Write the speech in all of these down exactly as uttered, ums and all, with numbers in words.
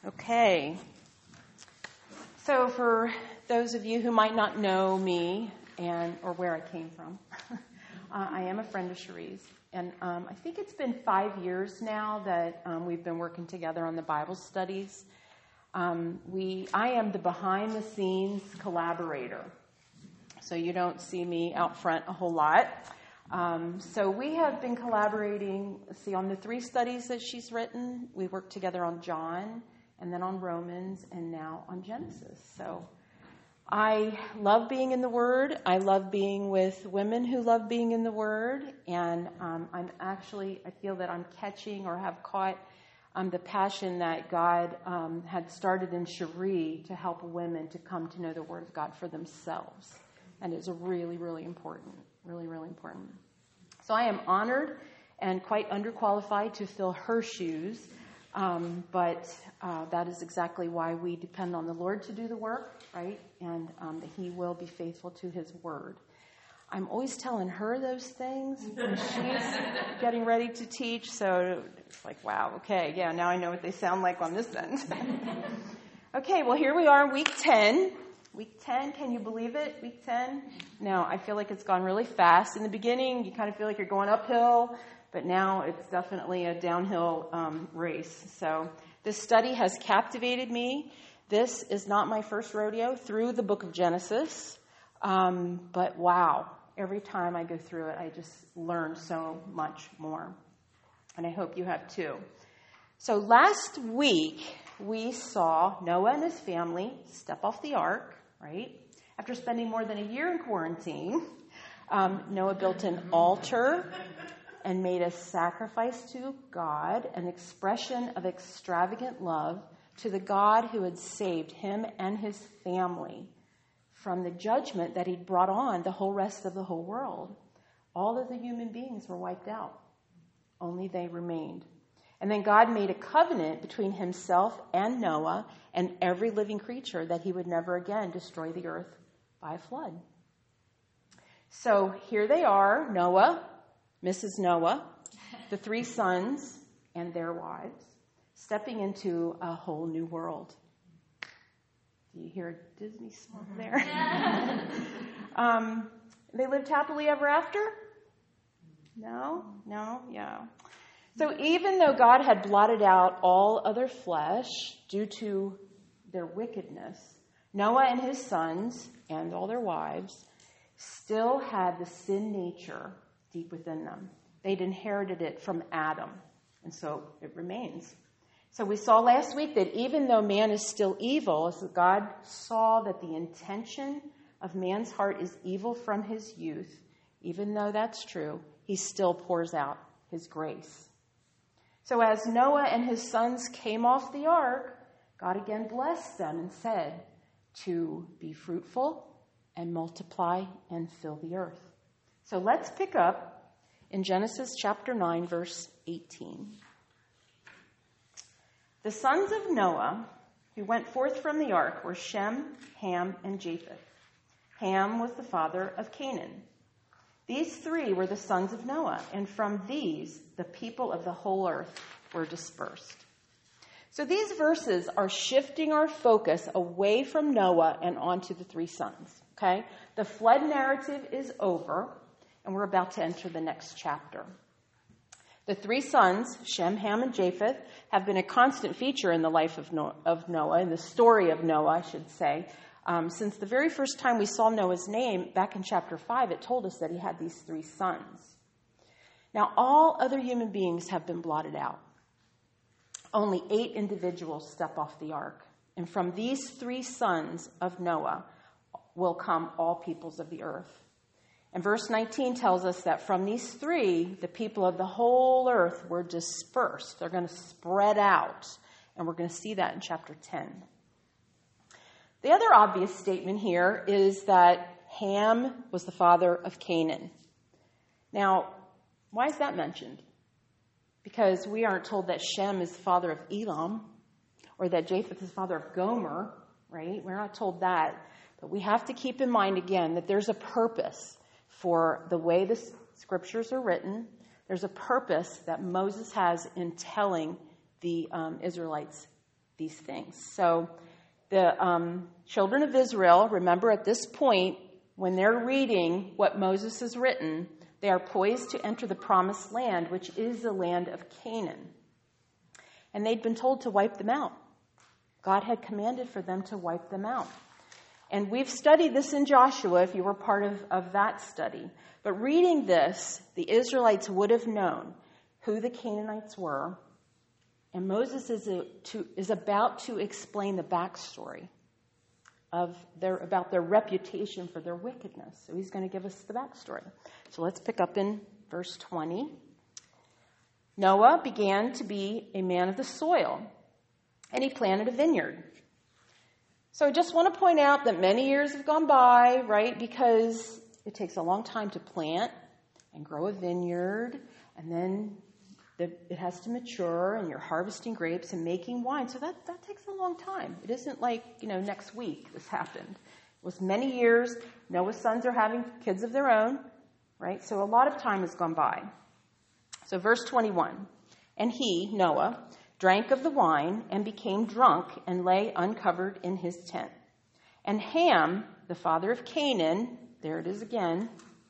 Okay. So for those of you who might not know me and or where I came from, uh, I am a friend of Cherie's. And um, I think it's been five years now that um, we've been working together on the Bible studies. Um, we, I am the behind-the-scenes collaborator. So you don't see me out front a whole lot. Um, so we have been collaborating, see, on the three studies that she's written. We worked together on John, and then on Romans, and now on Genesis. So I love being in the Word. I love being with women who love being in the Word. And um, I'm actually, I feel that I'm catching or have caught um, the passion that God um, had started in Cherie to help women to come to know the Word of God for themselves. And it's really, really important. Really, really important. So I am honored and quite underqualified to fill her shoes. Um, but uh, that is exactly why we depend on the Lord to do the work, right? And um, that He will be faithful to His word. I'm always telling her those things when she's getting ready to teach. So it's like, wow, okay, yeah, now I know what they sound like on this end. Okay, well, here we are in week ten. Week ten, can you believe it? Week ten? Now, I feel like it's gone really fast. In the beginning, you kind of feel like you're going uphill. But now it's definitely a downhill um, race. So this study has captivated me. This is not my first rodeo through the book of Genesis. Um, but wow, every time I go through it, I just learn so much more. And I hope you have too. So last week, we saw Noah and his family step off the ark, right? After spending more than a year in quarantine, um, Noah built an altar and made a sacrifice to God, an expression of extravagant love to the God who had saved him and his family from the judgment that he'd brought on the whole rest of the whole world. All of the human beings were wiped out. Only they remained. And then God made a covenant between himself and Noah and every living creature that he would never again destroy the earth by a flood. So here they are, Noah, Missus Noah, the three sons and their wives, stepping into a whole new world. Do you hear Disney smoke there? um, they lived happily ever after? No? No? Yeah. So even though God had blotted out all other flesh due to their wickedness, Noah and his sons and all their wives still had the sin nature deep within them. They'd inherited it from Adam, and so it remains. So we saw last week that even though man is still evil, as God saw that the intention of man's heart is evil from his youth, even though that's true, he still pours out his grace. So as Noah and his sons came off the ark, God again blessed them and said to be fruitful and multiply and fill the earth. So let's pick up in Genesis chapter nine, verse eighteen. The sons of Noah who went forth from the ark were Shem, Ham, and Japheth. Ham was the father of Canaan. These three were the sons of Noah, and from these the people of the whole earth were dispersed. So these verses are shifting our focus away from Noah and onto the three sons. Okay? The flood narrative is over, and we're about to enter the next chapter. The three sons, Shem, Ham, and Japheth, have been a constant feature in the life of Noah, of Noah in the story of Noah, I should say. Um, since the very first time we saw Noah's name, back in chapter five, it told us that he had these three sons. Now, all other human beings have been blotted out. Only eight individuals step off the ark. And from these three sons of Noah will come all peoples of the earth. And verse nineteen tells us that from these three, the people of the whole earth were dispersed. They're going to spread out. And we're going to see that in chapter ten. The other obvious statement here is that Ham was the father of Canaan. Now, why is that mentioned? Because we aren't told that Shem is the father of Elam or that Japheth is the father of Gomer, right? We're not told that. But we have to keep in mind again that there's a purpose for the way the scriptures are written. There's a purpose that Moses has in telling the um, Israelites these things. So the um, children of Israel, remember at this point, when they're reading what Moses has written, they are poised to enter the promised land, which is the land of Canaan. And they'd been told to wipe them out. God had commanded for them to wipe them out. And we've studied this in Joshua, if you were part of, of that study. But reading this, the Israelites would have known who the Canaanites were. And Moses is, a, to, is about to explain the backstory of their, about their reputation for their wickedness. So he's going to give us the backstory. So let's pick up in verse twenty. Noah began to be a man of the soil, and he planted a vineyard. So I just want to point out that many years have gone by, right? Because it takes a long time to plant and grow a vineyard, and then the, it has to mature, and you're harvesting grapes and making wine. So that, that takes a long time. It isn't like, you know, next week this happened. It was many years. Noah's sons are having kids of their own, right? So a lot of time has gone by. So verse twenty-one, and he, Noah, drank of the wine and became drunk and lay uncovered in his tent. And Ham, the father of Canaan, there it is again,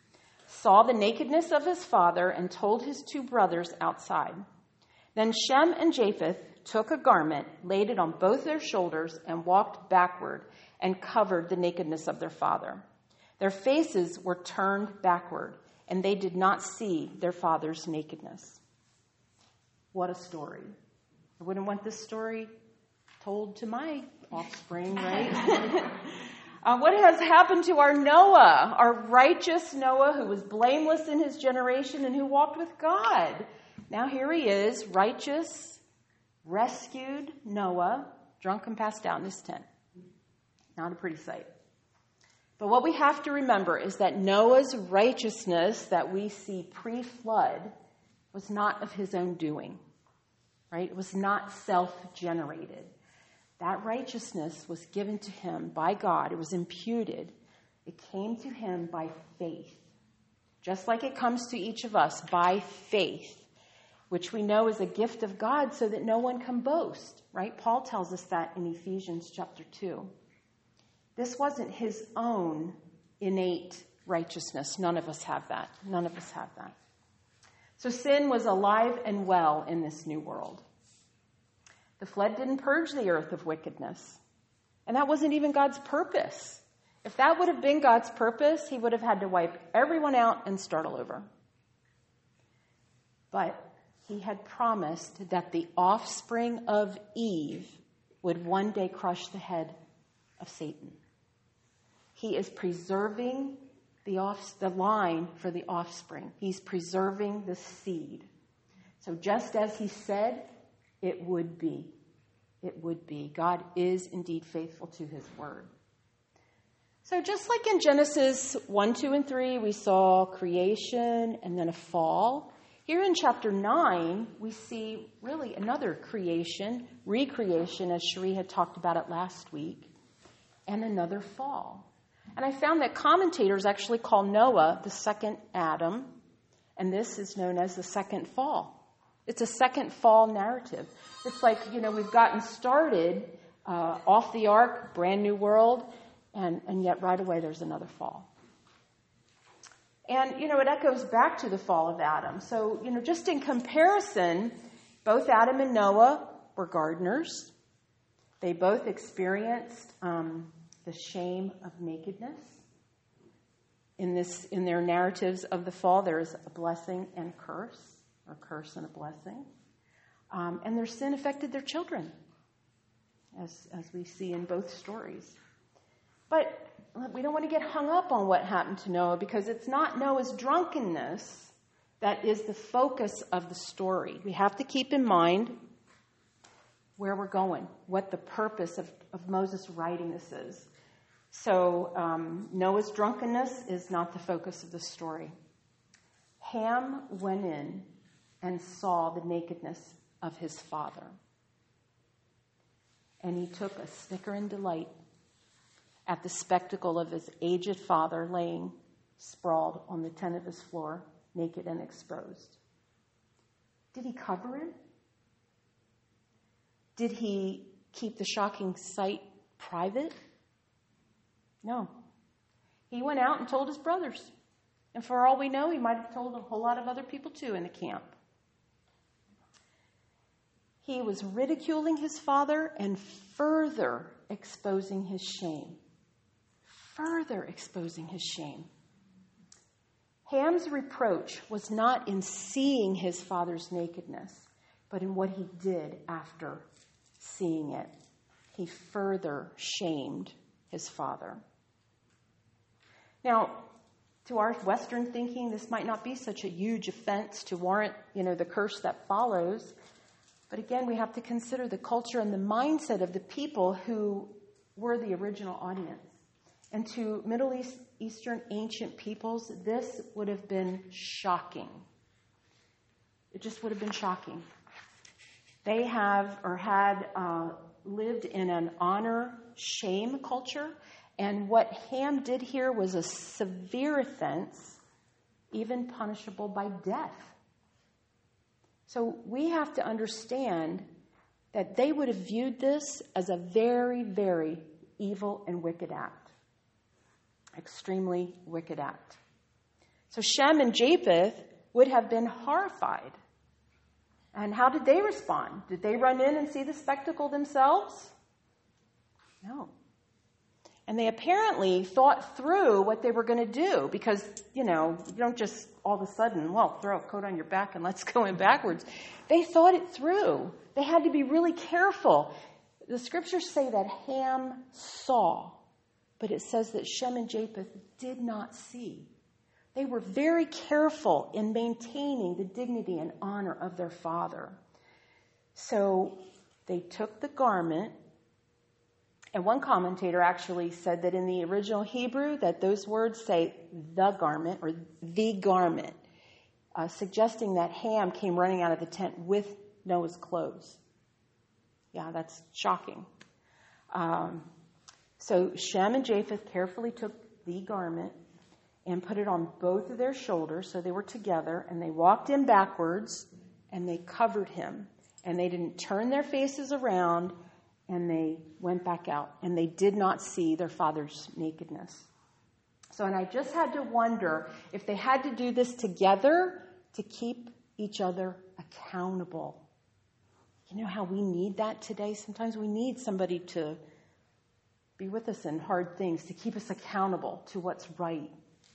saw the nakedness of his father and told his two brothers outside. Then Shem and Japheth took a garment, laid it on both their shoulders, and walked backward and covered the nakedness of their father. Their faces were turned backward, and they did not see their father's nakedness. What a story. I wouldn't want this story told to my offspring, right? uh, what has happened to our Noah, our righteous Noah, who was blameless in his generation and who walked with God? Now here he is, righteous, rescued Noah, drunk and passed out in his tent. Not a pretty sight. But what we have to remember is that Noah's righteousness that we see pre-flood was not of his own doing, right? It was not self-generated. That righteousness was given to him by God. It was imputed. It came to him by faith, just like it comes to each of us by faith, which we know is a gift of God so that no one can boast, right? Paul tells us that in Ephesians chapter two. This wasn't his own innate righteousness. None of us have that. None of us have that. So sin was alive and well in this new world. The flood didn't purge the earth of wickedness. And that wasn't even God's purpose. If that would have been God's purpose, he would have had to wipe everyone out and start all over. But he had promised that the offspring of Eve would one day crush the head of Satan. He is preserving the off, the line for the offspring. He's preserving the seed. So just as he said, it would be. It would be. God is indeed faithful to his word. So just like in Genesis one, two, and three, we saw creation and then a fall. Here in chapter nine, we see really another creation, recreation, as Cherie had talked about it last week, and another fall. And I found that commentators actually call Noah the second Adam, and this is known as the second fall. It's a second fall narrative. It's like, you know, we've gotten started uh, off the ark, brand new world, and, and yet right away there's another fall. And, you know, it echoes back to the fall of Adam. So, you know, just in comparison, both Adam and Noah were gardeners. They both experienced um, the shame of nakedness. In this, in their narratives of the fall, there is a blessing and a curse, or a curse and a blessing. Um, and their sin affected their children, as, as we see in both stories. But we don't want to get hung up on what happened to Noah, because it's not Noah's drunkenness that is the focus of the story. We have to keep in mind where we're going, what the purpose of, of Moses writing this is. So um, Noah's drunkenness is not the focus of the story. Ham went in and saw the nakedness of his father. And he took a snicker and delight at the spectacle of his aged father laying sprawled on the tent of his floor, naked and exposed. Did he cover him? Did he keep the shocking sight private? No. He went out and told his brothers. And for all we know, he might have told a whole lot of other people too in the camp. He was ridiculing his father and further exposing his shame. Further exposing his shame. Ham's reproach was not in seeing his father's nakedness, but in what he did after seeing it. He further shamed his father. Now, to our Western thinking, this might not be such a huge offense to warrant, you know, the curse that follows. But again, we have to consider the culture and the mindset of the people who were the original audience. And to Middle East, Eastern ancient peoples, this would have been shocking. It just would have been shocking. They have or had uh, lived in an honor-shame culture. And what Ham did here was a severe offense, even punishable by death. So we have to understand that they would have viewed this as a very, very evil and wicked act. Extremely wicked act. So Shem and Japheth would have been horrified. And how did they respond? Did they run in and see the spectacle themselves? No. And they apparently thought through what they were going to do because, you know, you don't just all of a sudden, well, throw a coat on your back and let's go in backwards. They thought it through. They had to be really careful. The scriptures say that Ham saw, but it says that Shem and Japheth did not see. They were very careful in maintaining the dignity and honor of their father. So they took the garment. And one commentator actually said that in the original Hebrew that those words say the garment or the garment, uh, suggesting that Ham came running out of the tent with Noah's clothes. Yeah, that's shocking. Um, so Shem and Japheth carefully took the garment and put it on both of their shoulders so they were together, and they walked in backwards and they covered him. And they didn't turn their faces around. And they went back out, and they did not see their father's nakedness. So, and I just had to wonder if they had to do this together to keep each other accountable. You know how we need that today? Sometimes we need somebody to be with us in hard things, to keep us accountable to what's right.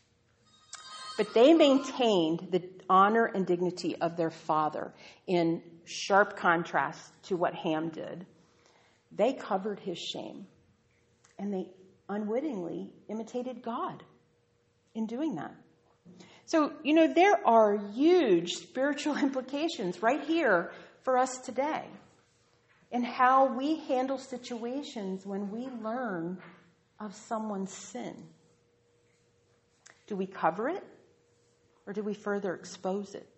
But they maintained the honor and dignity of their father in sharp contrast to what Ham did. They covered his shame, and they unwittingly imitated God in doing that. So, you know, there are huge spiritual implications right here for us today in how we handle situations when we learn of someone's sin. Do we cover it, or do we further expose it?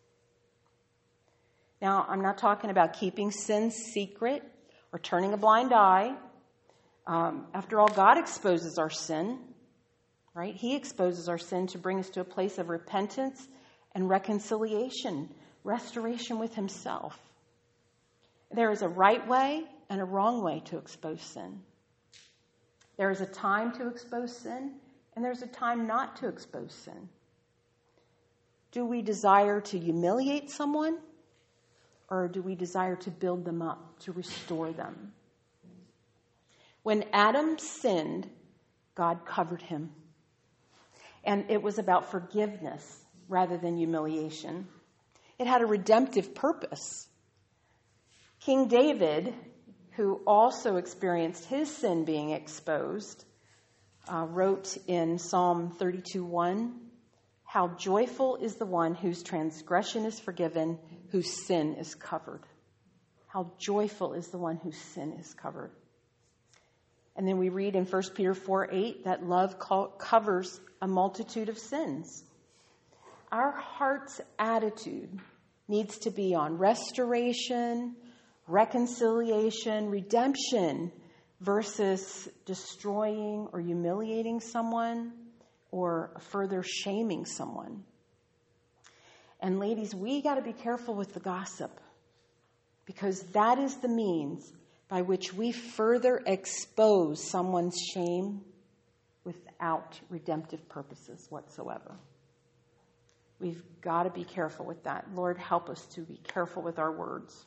Now, I'm not talking about keeping sin secret or turning a blind eye. Um, after all, God exposes our sin, right? He exposes our sin to bring us to a place of repentance and reconciliation, restoration with himself. There is a right way and a wrong way to expose sin. There is a time to expose sin, and there's a time not to expose sin. Do we desire to humiliate someone? Or do we desire to build them up, to restore them? When Adam sinned, God covered him. And it was about forgiveness rather than humiliation. It had a redemptive purpose. King David, who also experienced his sin being exposed, uh, wrote in Psalm thirty-two one, "How joyful is the one whose transgression is forgiven, whose sin is covered." How joyful is the one whose sin is covered. And then we read in First Peter four eight that love co- covers a multitude of sins. Our heart's attitude needs to be on restoration, reconciliation, redemption, versus destroying or humiliating someone or further shaming someone. And ladies, we got to be careful with the gossip, because that is the means by which we further expose someone's shame without redemptive purposes whatsoever. We've got to be careful with that. Lord, help us to be careful with our words.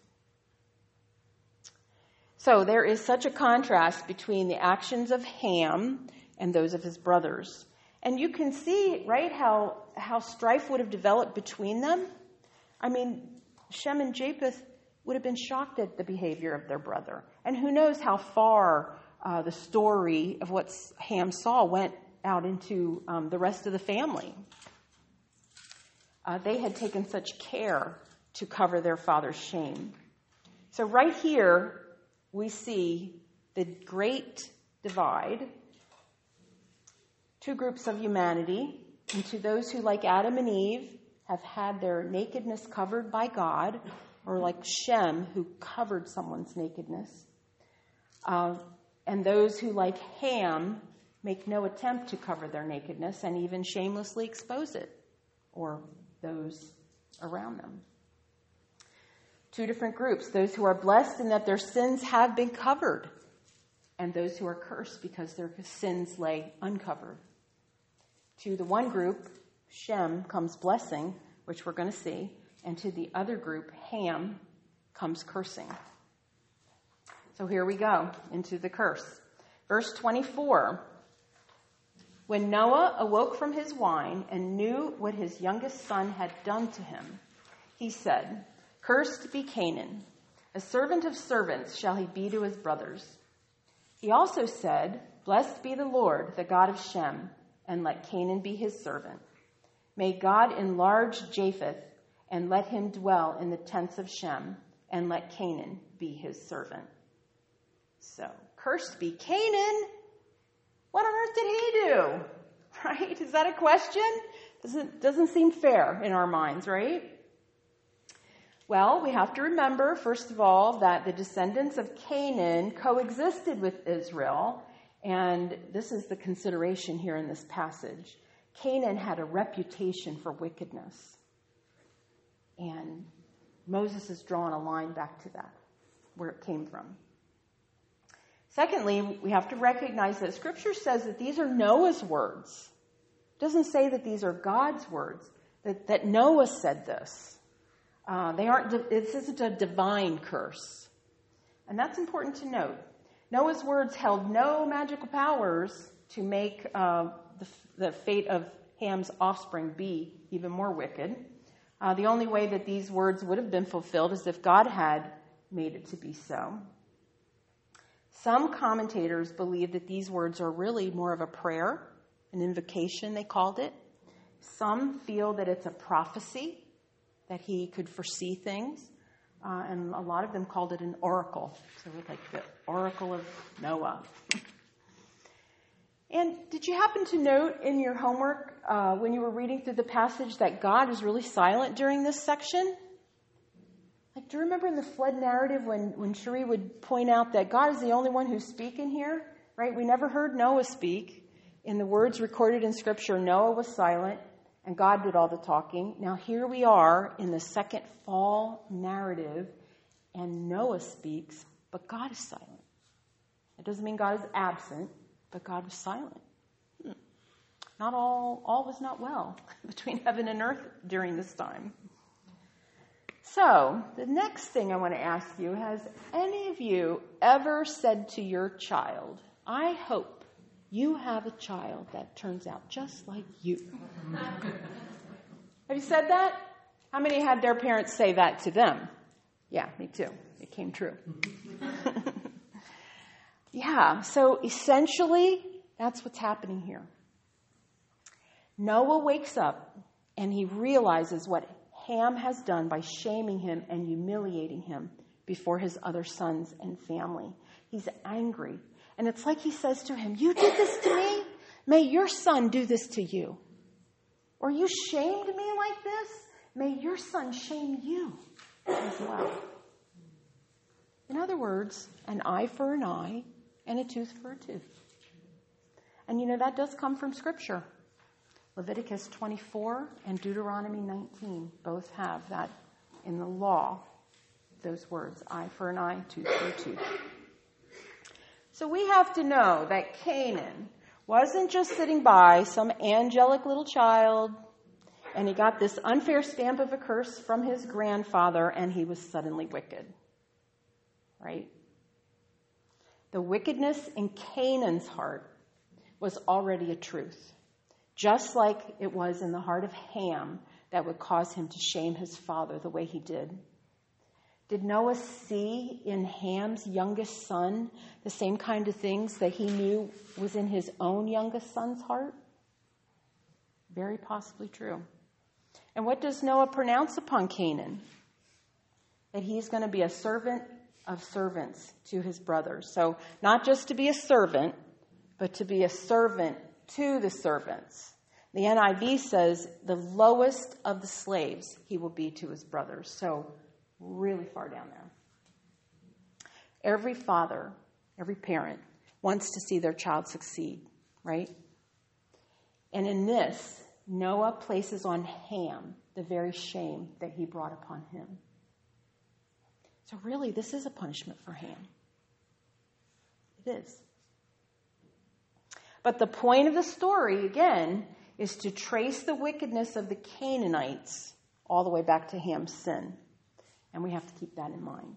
So there is such a contrast between the actions of Ham and those of his brothers. And you can see, right, how, how strife would have developed between them. I mean, Shem and Japheth would have been shocked at the behavior of their brother. And who knows how far uh, the story of what Ham saw went out into um, the rest of the family. Uh, they had taken such care to cover their father's shame. So right here, we see the great divide. Two groups of humanity, into those who, like Adam and Eve, have had their nakedness covered by God, or like Shem, who covered someone's nakedness. Uh, and those who, like Ham, make no attempt to cover their nakedness and even shamelessly expose it, or those around them. Two different groups, those who are blessed in that their sins have been covered, and those who are cursed because their sins lay uncovered. To the one group, Shem, comes blessing, which we're going to see, and to the other group, Ham, comes cursing. So here we go into the curse. Verse twenty-four. When Noah awoke from his wine and knew what his youngest son had done to him, he said, "Cursed be Canaan. A servant of servants shall he be to his brothers." He also said, "Blessed be the Lord, the God of Shem, and let Canaan be his servant. May God enlarge Japheth, and let him dwell in the tents of Shem, and let Canaan be his servant." So, cursed be Canaan. What on earth did he do? Right? Is that a question? Doesn't, doesn't seem fair in our minds, right? Well, we have to remember, first of all, that the descendants of Canaan coexisted with Israel, and this is the consideration here in this passage. Canaan had a reputation for wickedness, and Moses has drawn a line back to that, where it came from. Secondly, we have to recognize that Scripture says that these are Noah's words. It doesn't say that these are God's words, that, that Noah said this. Uh, they aren't. This isn't a divine curse. And that's important to note. Noah's words held no magical powers to make uh, the, the fate of Ham's offspring be even more wicked. Uh, the only way that these words would have been fulfilled is if God had made it to be so. Some commentators believe that these words are really more of a prayer, an invocation, they called it. Some feel that it's a prophecy, that he could foresee things. Uh, and a lot of them called it an oracle. So it's like the oracle of Noah. And did you happen to note in your homework uh, when you were reading through the passage that God is really silent during this section? Like, do you remember in the flood narrative when, when Cherie would point out that God is the only one who's speaking here? Right? We never heard Noah speak. In the words recorded in Scripture, Noah was silent and God did all the talking. Now here we are in the second fall narrative, and Noah speaks, but God is silent. It doesn't mean God is absent, but God was silent. Hmm. Not all, all was not well between heaven and earth during this time. So, the next thing I want to ask you, has any of you ever said to your child, "I hope you have a child that turns out just like you"? Have you said that? How many had their parents say that to them? Yeah, me too. It came true. Yeah, so essentially, that's what's happening here. Noah wakes up and he realizes what Ham has done by shaming him and humiliating him before his other sons and family. He's angry. And it's like he says to him, "You did this to me? May your son do this to you. Or you shamed me like this? May your son shame you as well." In other words, an eye for an eye and a tooth for a tooth. And you know, that does come from Scripture. Leviticus twenty-four and Deuteronomy nineteen both have that in the law, those words, eye for an eye, tooth for a tooth. So we have to know that Canaan wasn't just sitting by some angelic little child, and he got this unfair stamp of a curse from his grandfather, and he was suddenly wicked. Right? The wickedness in Canaan's heart was already a truth, just like it was in the heart of Ham that would cause him to shame his father the way he did. Did Noah see in Ham's youngest son the same kind of things that he knew was in his own youngest son's heart? Very possibly true. And what does Noah pronounce upon Canaan? That he's going to be a servant of servants to his brothers. So not just to be a servant, but to be a servant to the servants. The N I V says the lowest of the slaves he will be to his brothers. So really far down there. Every father, every parent wants to see their child succeed, right? And in this, Noah places on Ham the very shame that he brought upon him. So really, this is a punishment for Ham. It is. But the point of the story, again, is to trace the wickedness of the Canaanites all the way back to Ham's sin. And we have to keep that in mind.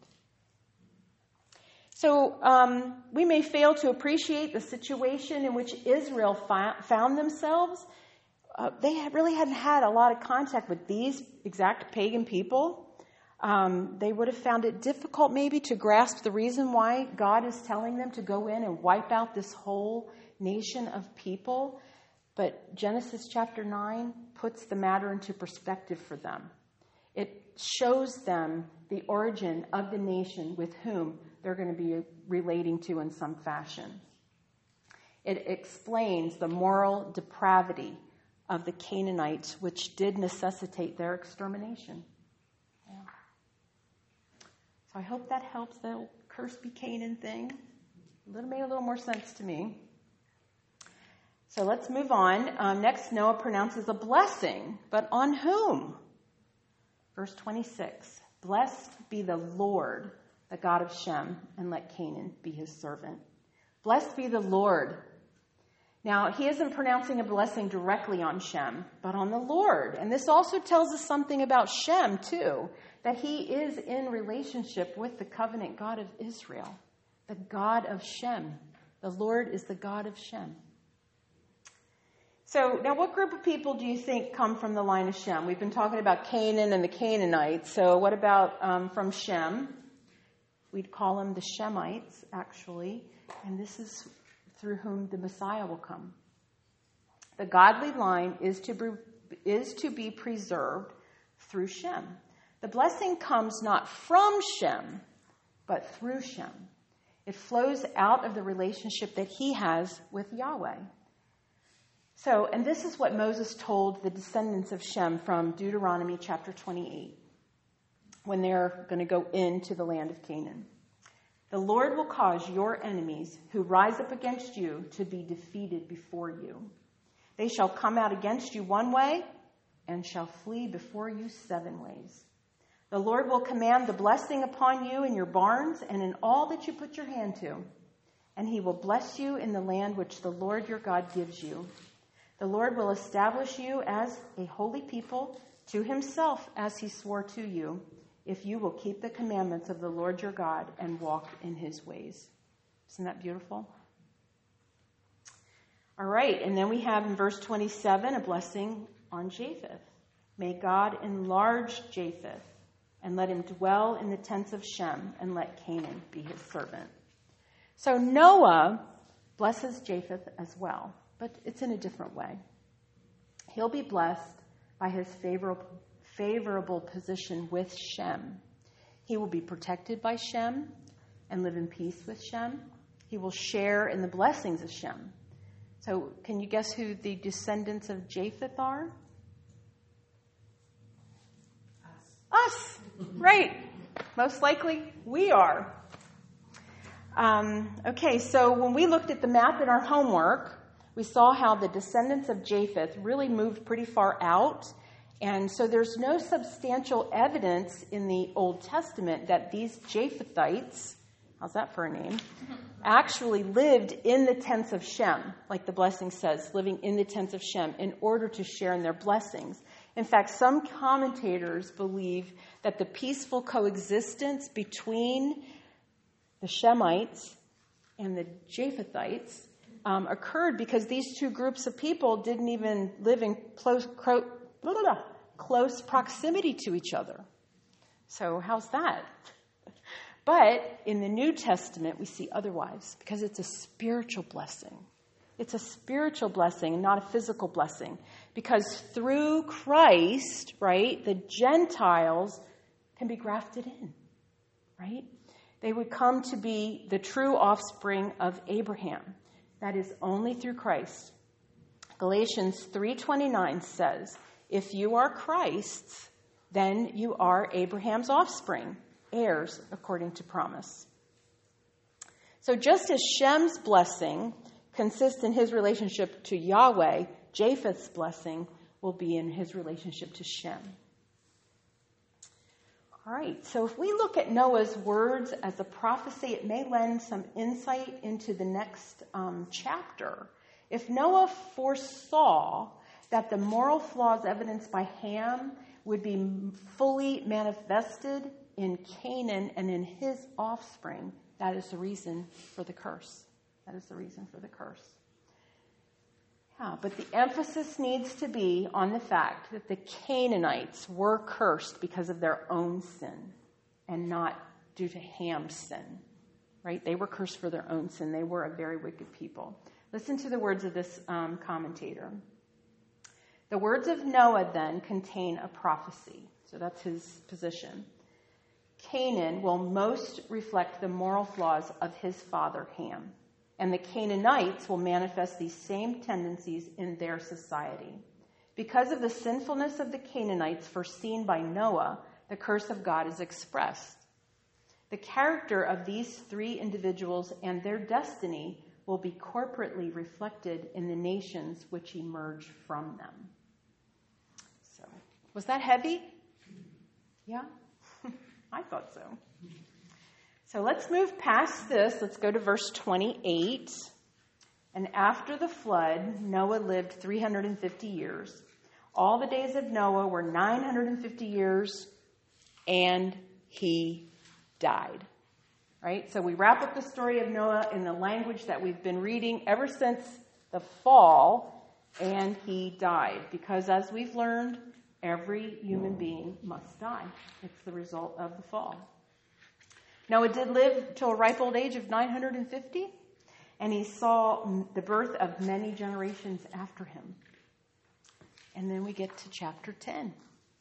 So um, we may fail to appreciate the situation in which Israel fi- found themselves. Uh, they had really hadn't had a lot of contact with these exact pagan people. Um, they would have found it difficult maybe to grasp the reason why God is telling them to go in and wipe out this whole nation of people. But Genesis chapter nine puts the matter into perspective for them. It shows them the origin of the nation with whom they're going to be relating to in some fashion. It explains the moral depravity of the Canaanites, which did necessitate their extermination. Yeah. So I hope that helps. The curse be Canaan thing. It made a little more sense to me. So let's move on. Um, next, Noah pronounces a blessing, but on whom? Verse twenty-six, blessed be the Lord, the God of Shem, and let Canaan be his servant. Blessed be the Lord. Now, he isn't pronouncing a blessing directly on Shem, but on the Lord. And this also tells us something about Shem, too, that he is in relationship with the covenant God of Israel, the God of Shem. The Lord is the God of Shem. So now what group of people do you think come from the line of Shem? We've been talking about Canaan and the Canaanites. So what about um, from Shem? We'd call them the Shemites, actually. And this is through whom the Messiah will come. The godly line is to be, is to be preserved through Shem. The blessing comes not from Shem, but through Shem. It flows out of the relationship that he has with Yahweh. So, and this is what Moses told the descendants of Shem from Deuteronomy chapter twenty-eight, when they're going to go into the land of Canaan. The Lord will cause your enemies who rise up against you to be defeated before you. They shall come out against you one way and shall flee before you seven ways. The Lord will command the blessing upon you in your barns and in all that you put your hand to, and he will bless you in the land which the Lord your God gives you. The Lord will establish you as a holy people to himself as he swore to you, if you will keep the commandments of the Lord your God and walk in his ways. Isn't that beautiful? All right, and then we have in verse twenty-seven a blessing on Japheth. May God enlarge Japheth and let him dwell in the tents of Shem and let Canaan be his servant. So Noah blesses Japheth as well. But it's in a different way. He'll be blessed by his favorable, favorable position with Shem. He will be protected by Shem and live in peace with Shem. He will share in the blessings of Shem. So can you guess who the descendants of Japheth are? Us. Us. Right. Most likely we are. Um, okay, so when we looked at the map in our homework, we saw how the descendants of Japheth really moved pretty far out. And so there's no substantial evidence in the Old Testament that these Japhethites, how's that for a name, actually lived in the tents of Shem, like the blessing says, living in the tents of Shem in order to share in their blessings. In fact, some commentators believe that the peaceful coexistence between the Shemites and the Japhethites um, occurred because these two groups of people didn't even live in close, cro- blah, blah, blah, close proximity to each other. So how's that? But in the New Testament, we see otherwise because it's a spiritual blessing. It's a spiritual blessing and not a physical blessing. Because through Christ, right, the Gentiles can be grafted in, right? They would come to be the true offspring of Abraham. That is only through Christ. Galatians three twenty-nine says, if you are Christ's, then you are Abraham's offspring, heirs according to promise. So just as Shem's blessing consists in his relationship to Yahweh, Japheth's blessing will be in his relationship to Shem. All right, so if we look at Noah's words as a prophecy, it may lend some insight into the next um, chapter. If Noah foresaw that the moral flaws evidenced by Ham would be fully manifested in Canaan and in his offspring, that is the reason for the curse. That is the reason for the curse. Yeah, but the emphasis needs to be on the fact that the Canaanites were cursed because of their own sin and not due to Ham's sin, right? They were cursed for their own sin. They were a very wicked people. Listen to the words of this um, commentator. The words of Noah then contain a prophecy. So that's his position. Canaan will most reflect the moral flaws of his father Ham. And the Canaanites will manifest these same tendencies in their society. Because of the sinfulness of the Canaanites foreseen by Noah, the curse of God is expressed. The character of these three individuals and their destiny will be corporately reflected in the nations which emerge from them. So, was that heavy? Yeah? I thought so. So let's move past this. Let's go to verse twenty-eight. And after the flood, Noah lived three hundred fifty years. All the days of Noah were nine hundred fifty years, and he died. Right? So we wrap up the story of Noah in the language that we've been reading ever since the fall, and he died. Because as we've learned, every human being must die. It's the result of the fall. Noah did live to a ripe old age of nine hundred fifty, and he saw the birth of many generations after him. And then we get to chapter ten.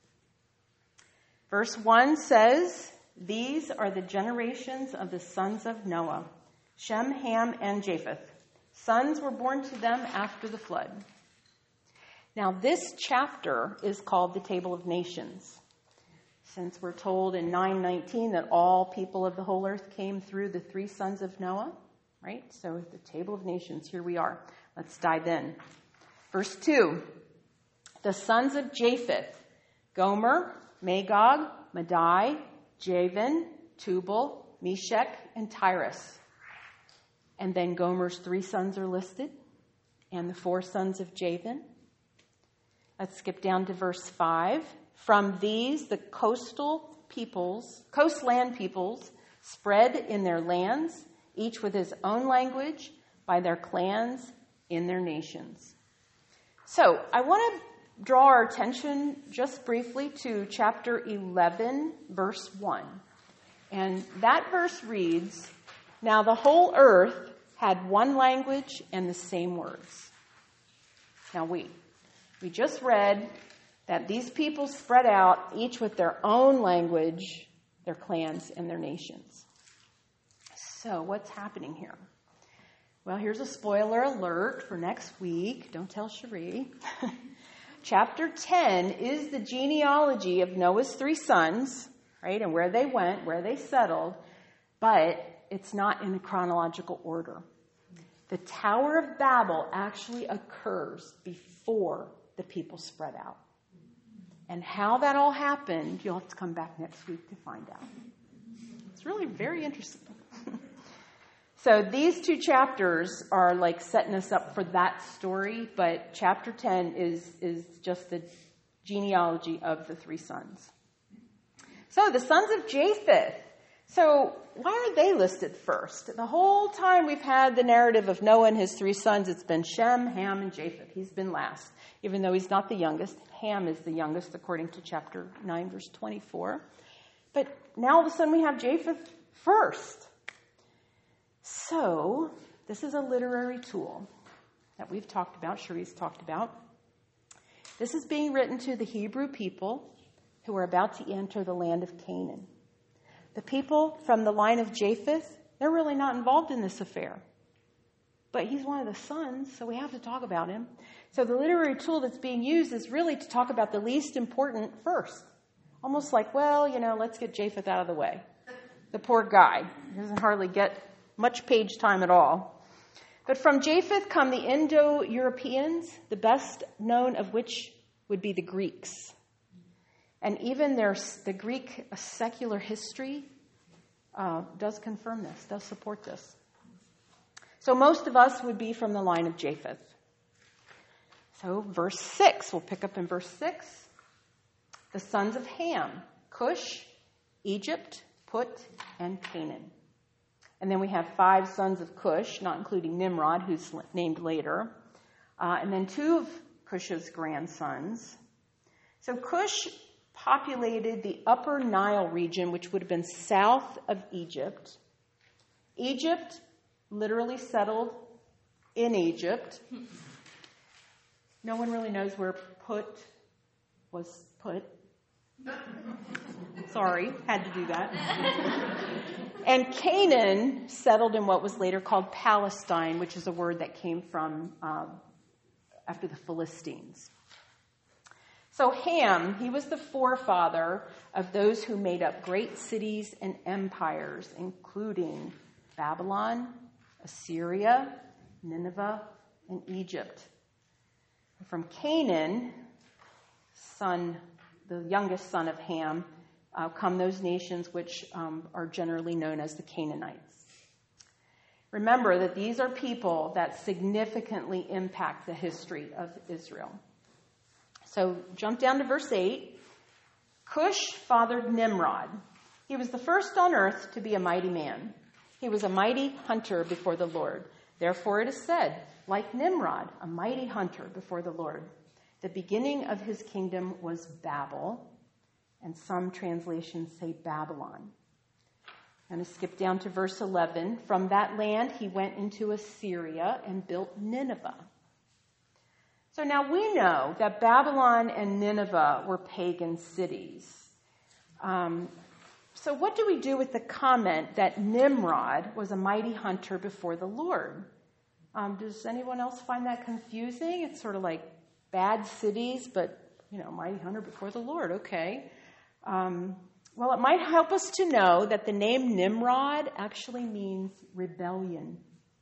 Verse one says, these are the generations of the sons of Noah, Shem, Ham, and Japheth. Sons were born to them after the flood. Now this chapter is called the Table of Nations. Since we're told in nine nineteen that all people of the whole earth came through the three sons of Noah, right? So the Table of Nations, here we are. Let's dive in. Verse two, the sons of Japheth, Gomer, Magog, Madai, Javan, Tubal, Meshech, and Tyrus. And then Gomer's three sons are listed, and the four sons of Javan. Let's skip down to verse five. From these, the coastal peoples, coastland peoples, spread in their lands, each with his own language, by their clans, in their nations. So, I want to draw our attention just briefly to chapter eleven, verse one. And that verse reads, now the whole earth had one language and the same words. Now we, we just read that these people spread out, each with their own language, their clans, and their nations. So what's happening here? Well, here's a spoiler alert for next week. Don't tell Cherie. Chapter ten is the genealogy of Noah's three sons, right, and where they went, where they settled, but it's not in a chronological order. The Tower of Babel actually occurs before the people spread out. And how that all happened, you'll have to come back next week to find out. It's really very interesting. So these two chapters are like setting us up for that story, but chapter ten is, is just the genealogy of the three sons. So the sons of Japheth. So why are they listed first? The whole time we've had the narrative of Noah and his three sons, it's been Shem, Ham, and Japheth. He's been last, even though he's not the youngest. Ham is the youngest, according to chapter nine, verse twenty-four. But now all of a sudden we have Japheth first. So this is a literary tool that we've talked about, Cherie's talked about. This is being written to the Hebrew people who are about to enter the land of Canaan. The people from the line of Japheth, they're really not involved in this affair. But he's one of the sons, so we have to talk about him. So the literary tool that's being used is really to talk about the least important first. Almost like, well, you know, let's get Japheth out of the way. The poor guy. He doesn't hardly get much page time at all. But from Japheth come the Indo-Europeans, the best known of which would be the Greeks. And even their, the Greek secular history uh, does confirm this, does support this. So most of us would be from the line of Japheth. So verse six, we'll pick up in verse six. The sons of Ham, Cush, Egypt, Put, and Canaan. And then we have five sons of Cush, not including Nimrod, who's named later. Uh, and then two of Cush's grandsons. So Cush populated the upper Nile region, which would have been south of Egypt. Egypt literally settled in Egypt. No one really knows where Put was put. Sorry, had to do that. And Canaan settled in what was later called Palestine, which is a word that came from um, after the Philistines. So Ham, he was the forefather of those who made up great cities and empires, including Babylon, Assyria, Nineveh, and Egypt. From Canaan, son, the youngest son of Ham, uh, come those nations which um, are generally known as the Canaanites. Remember that these are people that significantly impact the history of Israel. So jump down to verse eight. Cush fathered Nimrod. He was the first on earth to be a mighty man. He was a mighty hunter before the Lord. Therefore it is said, like Nimrod, a mighty hunter before the Lord. The beginning of his kingdom was Babel, and some translations say Babylon. I'm going to skip down to verse eleven. From that land he went into Assyria and built Nineveh. So now we know that Babylon and Nineveh were pagan cities. Um, so what do we do with the comment that Nimrod was a mighty hunter before the Lord? Um, does anyone else find that confusing? It's sort of like bad cities, but, you know, mighty hunter before the Lord. Okay. Um, well, it might help us to know that the name Nimrod actually means rebellion.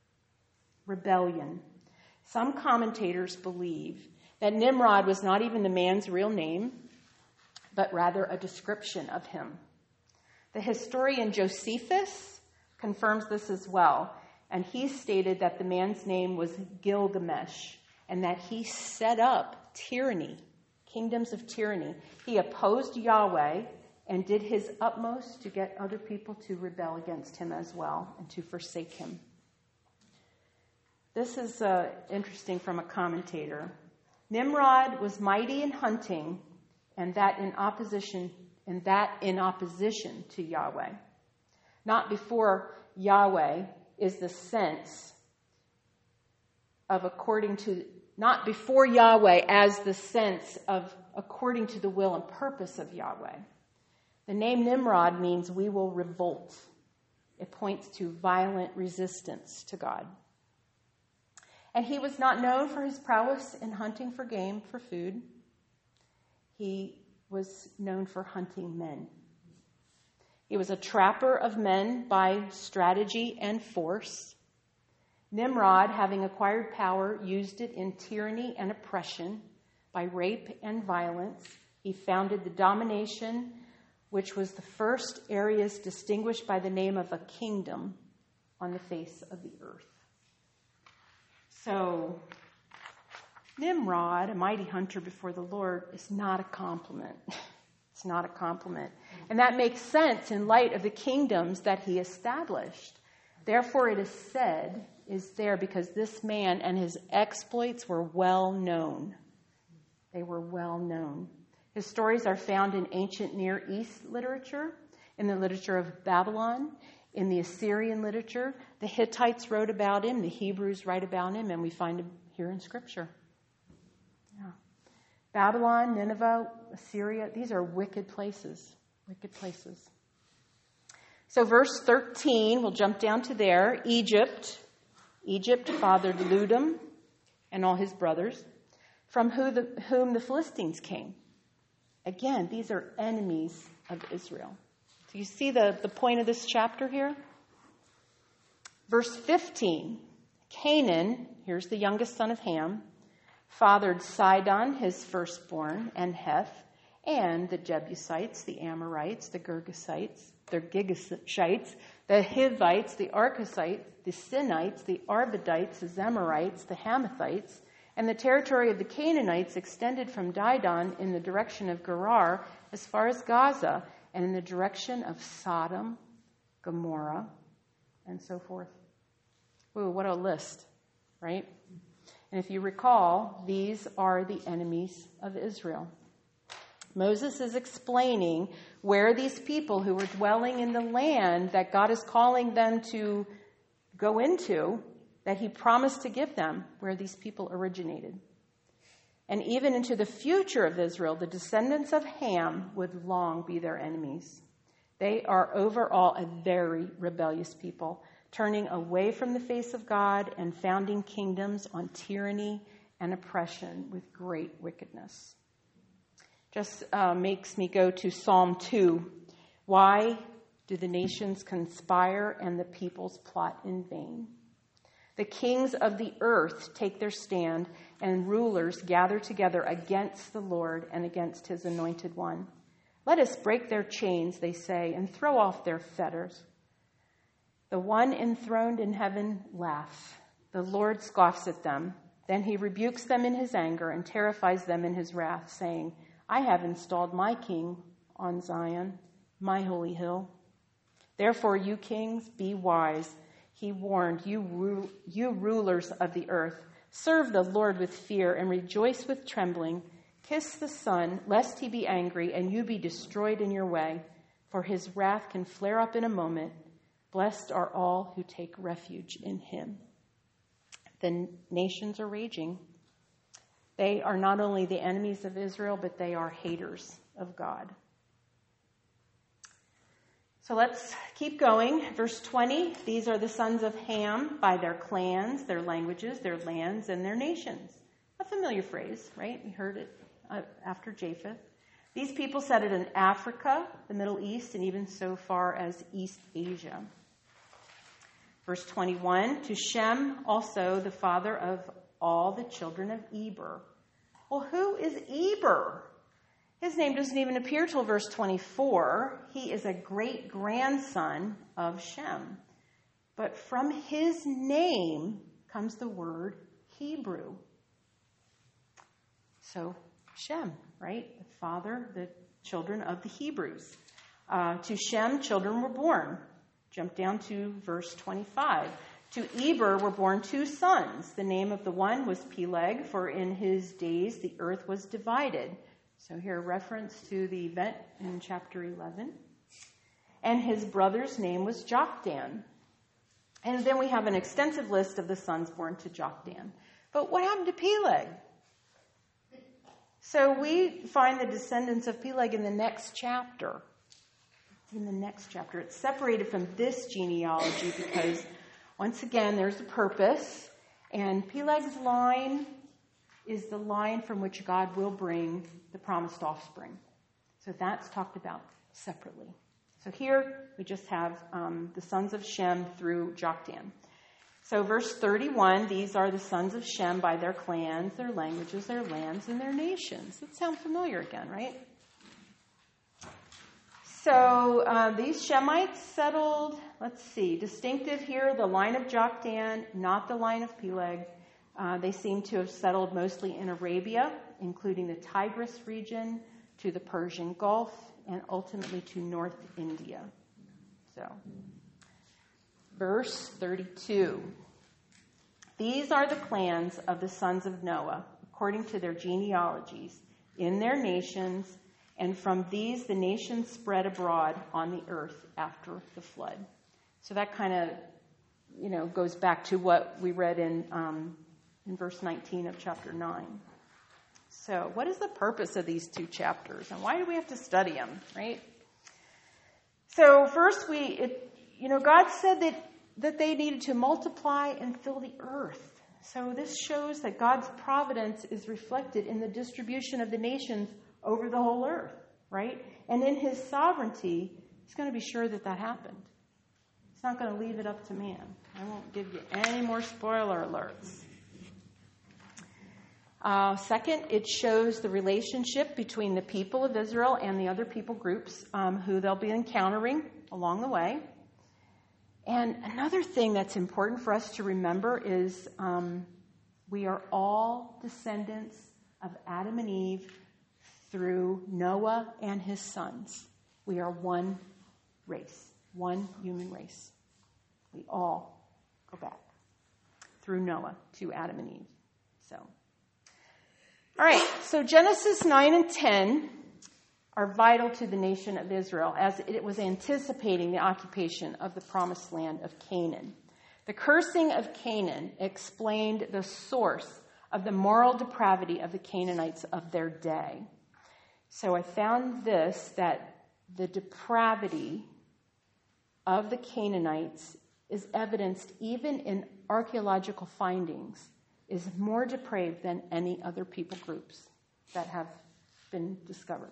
Rebellion. Some commentators believe that Nimrod was not even the man's real name, but rather a description of him. The historian Josephus confirms this as well, and he stated that the man's name was Gilgamesh, and that he set up tyranny, kingdoms of tyranny. He opposed Yahweh and did his utmost to get other people to rebel against him as well and to forsake him. This is uh, interesting from a commentator. Nimrod was mighty in hunting, and that in opposition, and that in opposition to Yahweh. Not before Yahweh is the sense of according to, not before Yahweh as the sense of according to the will and purpose of Yahweh. The name Nimrod means we will revolt. It points to violent resistance to God. And he was not known for his prowess in hunting for game, for food. He was known for hunting men. He was a trapper of men by strategy and force. Nimrod, having acquired power, used it in tyranny and oppression by rape and violence. He founded the domination, which was the first areas distinguished by the name of a kingdom, on the face of the earth. So, Nimrod, a mighty hunter before the Lord, is not a compliment. It's not a compliment. And that makes sense in light of the kingdoms that he established. Therefore, it is said, is there because this man and his exploits were well known. They were well known. His stories are found in ancient Near East literature, in the literature of Babylon, in the Assyrian literature. The Hittites wrote about him, the Hebrews write about him, and we find him here in Scripture. Yeah. Babylon, Nineveh, Assyria, these are wicked places, wicked places. So verse thirteen, we'll jump down to there. Egypt, Egypt fathered Ludum and all his brothers, from who the, whom the Philistines came. Again, these are enemies of Israel. So you see the, the point of this chapter here? Verse fifteen, Canaan, here's the youngest son of Ham, fathered Sidon, his firstborn, and Heth, and the Jebusites, the Amorites, the Girgashites, the Gigashites, the Hivites, the Archosites, the Sinites, the Arvadites, the Zemarites, the Hamathites, and the territory of the Canaanites extended from Didon in the direction of Gerar as far as Gaza, and in the direction of Sodom, Gomorrah, and so forth. Ooh, what a list, right? And if you recall, these are the enemies of Israel. Moses is explaining where these people who were dwelling in the land that God is calling them to go into, that he promised to give them, where these people originated. And even into the future of Israel, the descendants of Ham would long be their enemies. They are overall a very rebellious people, turning away from the face of God and founding kingdoms on tyranny and oppression with great wickedness. Just uh, makes me go to Psalm two. Why do the nations conspire and the peoples plot in vain? The kings of the earth take their stand, and rulers gather together against the Lord and against his anointed one. Let us break their chains, they say, and throw off their fetters. The one enthroned in heaven laughs. The Lord scoffs at them. Then he rebukes them in his anger and terrifies them in his wrath, saying, I have installed my king on Zion, my holy hill. Therefore, you kings, be wise. He warned you, ru- you rulers of the earth. Serve the Lord with fear and rejoice with trembling. Kiss the Son, lest he be angry and you be destroyed in your way, for his wrath can flare up in a moment. Blessed are all who take refuge in him. The nations are raging. They are not only the enemies of Israel, but they are haters of God. So let's keep going. Verse twenty, these are the sons of Ham by their clans, their languages, their lands, and their nations. A familiar phrase, right? We heard it uh, after Japheth. These people settled in Africa, the Middle East, and even so far as East Asia. Verse twenty-one, to Shem also the father of all the children of Eber. Well, who is Eber? His name doesn't even appear till verse twenty-four. He is a great-grandson of Shem. But from his name comes the word Hebrew. So Shem, right? The father, the children of the Hebrews. Uh, to Shem, children were born. Jump down to verse twenty-five. To Eber were born two sons. The name of the one was Peleg, for in his days the earth was divided. So here, reference to the event in chapter eleven. And his brother's name was Joktan. And then we have an extensive list of the sons born to Joktan. But what happened to Peleg? So we find the descendants of Peleg in the next chapter. In the next chapter. It's separated from this genealogy because, once again, there's a purpose. And Peleg's line is the line from which God will bring the promised offspring. So that's talked about separately. So here we just have um, the sons of Shem through Joktan. So verse thirty-one, these are the sons of Shem by their clans, their languages, their lands, and their nations. That sounds familiar again, right? So uh, these Shemites settled, let's see, distinctive here, the line of Joktan, not the line of Peleg. Uh, they seem to have settled mostly in Arabia, including the Tigris region, to the Persian Gulf, and ultimately to North India. So, verse thirty-two. These are the clans of the sons of Noah, according to their genealogies, in their nations, and from these the nations spread abroad on the earth after the flood. So that kind of, you know, goes back to what we read in um, in verse nineteen of chapter nine. So what is the purpose of these two chapters, and why do we have to study them, right? So first, we, it, you know, God said that, that they needed to multiply and fill the earth. So this shows that God's providence is reflected in the distribution of the nations over the whole earth, right? And in his sovereignty, he's going to be sure that that happened. He's not going to leave it up to man. I won't give you any more spoiler alerts. Uh, second, it shows the relationship between the people of Israel and the other people groups um, who they'll be encountering along the way. And another thing that's important for us to remember is um, we are all descendants of Adam and Eve through Noah and his sons. We are one race, one human race. We all go back through Noah to Adam and Eve. So, all right, so Genesis nine and ten are vital to the nation of Israel as it was anticipating the occupation of the promised land of Canaan. The cursing of Canaan explained the source of the moral depravity of the Canaanites of their day. So I found this, that the depravity of the Canaanites is evidenced even in archaeological findings, is more depraved than any other people groups that have been discovered.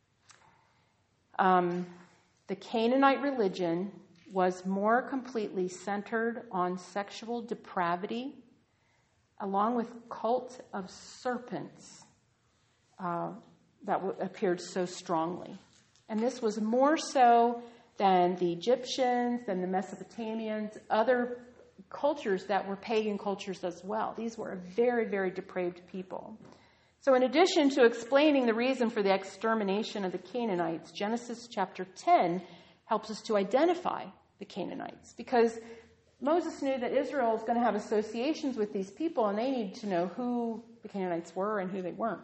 Um, the Canaanite religion was more completely centered on sexual depravity, along with cult of serpents uh, that w- appeared so strongly. And this was more so than the Egyptians, than the Mesopotamians, other cultures that were pagan cultures as well. These were a very, very depraved people. So in addition to explaining the reason for the extermination of the Canaanites, Genesis chapter ten helps us to identify the Canaanites, because Moses knew that Israel was going to have associations with these people, and they needed to know who the Canaanites were and who they weren't.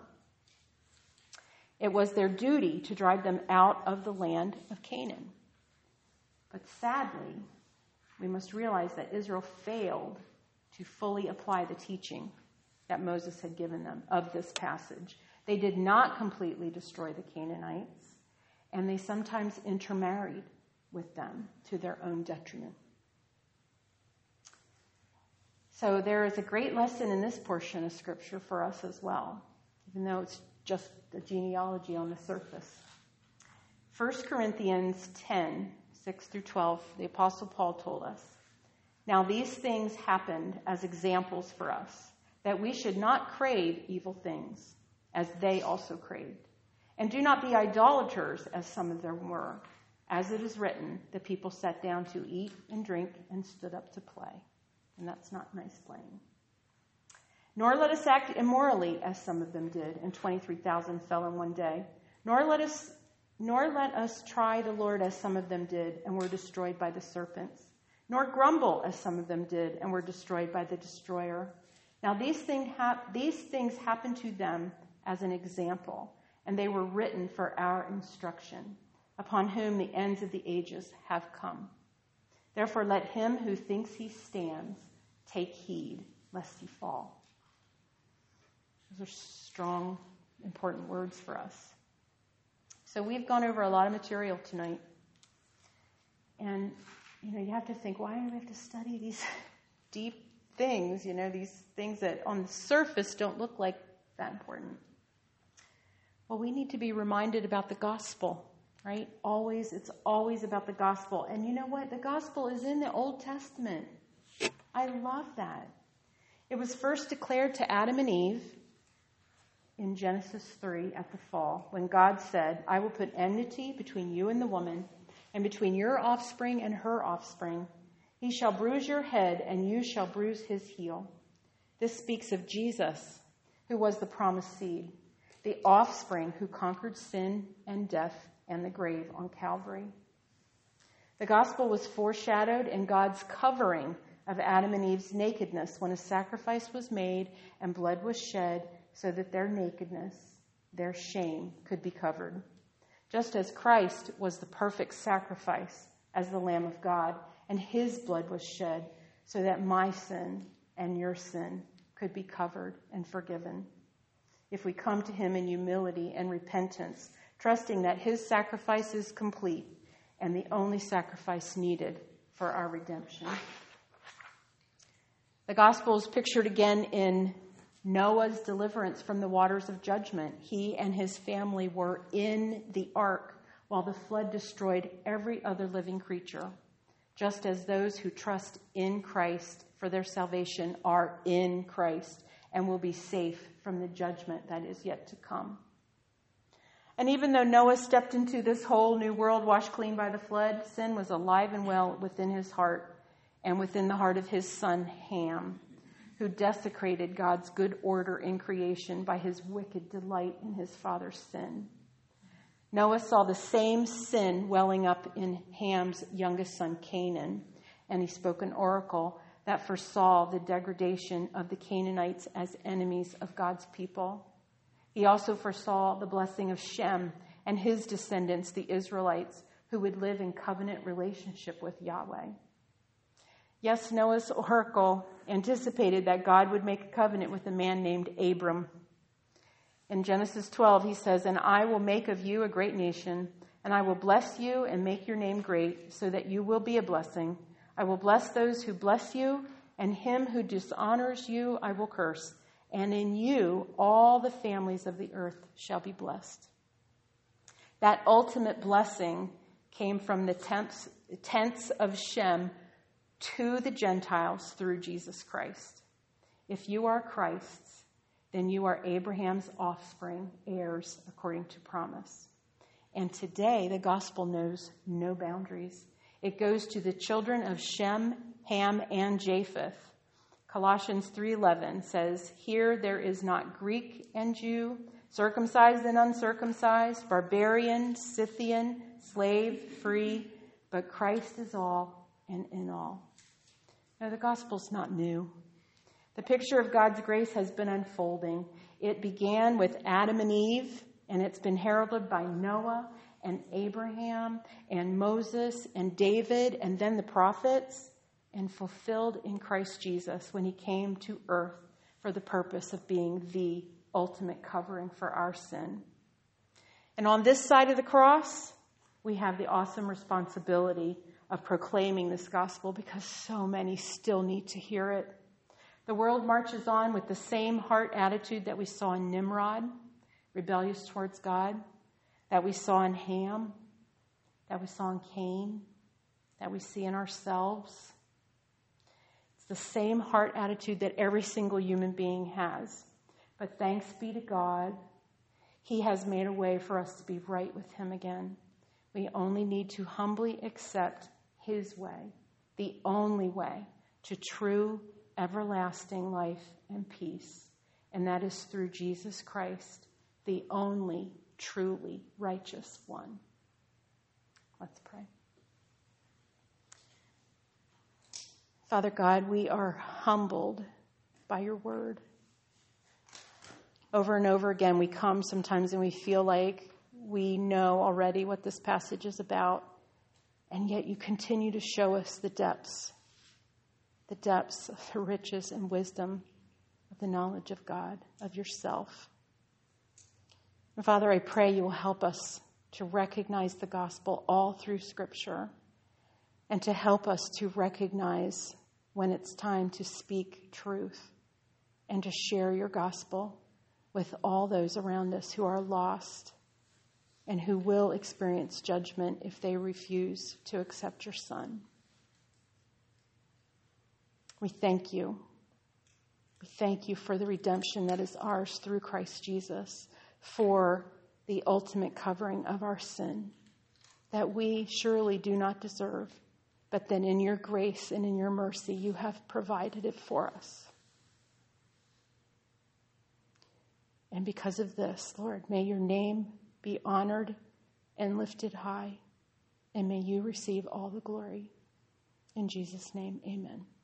It was their duty to drive them out of the land of Canaan. But sadly, we must realize that Israel failed to fully apply the teaching that Moses had given them of this passage. They did not completely destroy the Canaanites, and they sometimes intermarried with them to their own detriment. So there is a great lesson in this portion of Scripture for us as well, even though it's just a genealogy on the surface. First Corinthians ten, six through twelve, the Apostle Paul told us, "Now these things happened as examples for us, that we should not crave evil things, as they also craved. And do not be idolaters, as some of them were. As it is written, the people sat down to eat and drink and stood up to play." And that's not nice playing. "Nor let us act immorally, as some of them did, and twenty-three thousand fell in one day. Nor let us nor let us try the Lord, as some of them did, and were destroyed by the serpents. Nor grumble, as some of them did, and were destroyed by the destroyer. Now these, thing hap- these things happened to them as an example, and they were written for our instruction, upon whom the ends of the ages have come. Therefore let him who thinks he stands take heed, lest he fall." Those are strong, important words for us. So we've gone over a lot of material tonight. And, you know, you have to think, why do we have to study these deep things, you know, these things that on the surface don't look like that important? Well, we need to be reminded about the gospel, right? Always, it's always about the gospel. And you know what? The gospel is in the Old Testament. I love that. It was first declared to Adam and Eve, in Genesis three at the fall, when God said, I will put enmity between you and the woman, and between your offspring and her offspring. He shall bruise your head, and you shall bruise his heel. This speaks of Jesus, who was the promised seed, the offspring who conquered sin and death and the grave on Calvary. The gospel was foreshadowed in God's covering of Adam and Eve's nakedness when a sacrifice was made and blood was shed so that their nakedness, their shame, could be covered. Just as Christ was the perfect sacrifice as the Lamb of God, and his blood was shed so that my sin and your sin could be covered and forgiven. If we come to him in humility and repentance, trusting that his sacrifice is complete and the only sacrifice needed for our redemption. The gospel is pictured again in Noah's deliverance from the waters of judgment. He and his family were in the ark while the flood destroyed every other living creature, just as those who trust in Christ for their salvation are in Christ and will be safe from the judgment that is yet to come. And even though Noah stepped into this whole new world washed clean by the flood, sin was alive and well within his heart and within the heart of his son Ham, who desecrated God's good order in creation by his wicked delight in his father's sin. Noah saw the same sin welling up in Ham's youngest son, Canaan, and he spoke an oracle that foresaw the degradation of the Canaanites as enemies of God's people. He also foresaw the blessing of Shem and his descendants, the Israelites, who would live in covenant relationship with Yahweh. Yes, Noah's oracle anticipated that God would make a covenant with a man named Abram. In Genesis twelve, he says, and I will make of you a great nation, and I will bless you and make your name great, so that you will be a blessing. I will bless those who bless you, and him who dishonors you I will curse. And in you all the families of the earth shall be blessed. That ultimate blessing came from the tents, tents of Shem to the Gentiles through Jesus Christ. If you are Christ's, then you are Abraham's offspring, heirs according to promise. And today the gospel knows no boundaries. It goes to the children of Shem, Ham, and Japheth. Colossians three eleven says, here there is not Greek and Jew, circumcised and uncircumcised, barbarian, Scythian, slave, free, but Christ is all and in all. Now, the gospel's not new. The picture of God's grace has been unfolding. It began with Adam and Eve, and it's been heralded by Noah and Abraham and Moses and David and then the prophets, and fulfilled in Christ Jesus when he came to earth for the purpose of being the ultimate covering for our sin. And on this side of the cross, we have the awesome responsibility of proclaiming this gospel because so many still need to hear it. The world marches on with the same heart attitude that we saw in Nimrod, rebellious towards God, that we saw in Ham, that we saw in Cain, that we see in ourselves. It's the same heart attitude that every single human being has. But thanks be to God, he has made a way for us to be right with him again. We only need to humbly accept his way, the only way to true, everlasting life and peace. And that is through Jesus Christ, the only truly righteous one. Let's pray. Father God, we are humbled by your word. Over and over again, we come sometimes and we feel like we know already what this passage is about. And yet you continue to show us the depths, the depths of the riches and wisdom of the knowledge of God, of yourself. And Father, I pray you will help us to recognize the gospel all through Scripture and to help us to recognize when it's time to speak truth and to share your gospel with all those around us who are lost and who will experience judgment if they refuse to accept your Son. We thank you We thank you for the redemption that is ours through Christ Jesus, for the ultimate covering of our sin that we surely do not deserve, but then in your grace and in your mercy, you have provided it for us. And because of this, Lord, may your name be honored and lifted high, and may you receive all the glory. In Jesus' name, amen.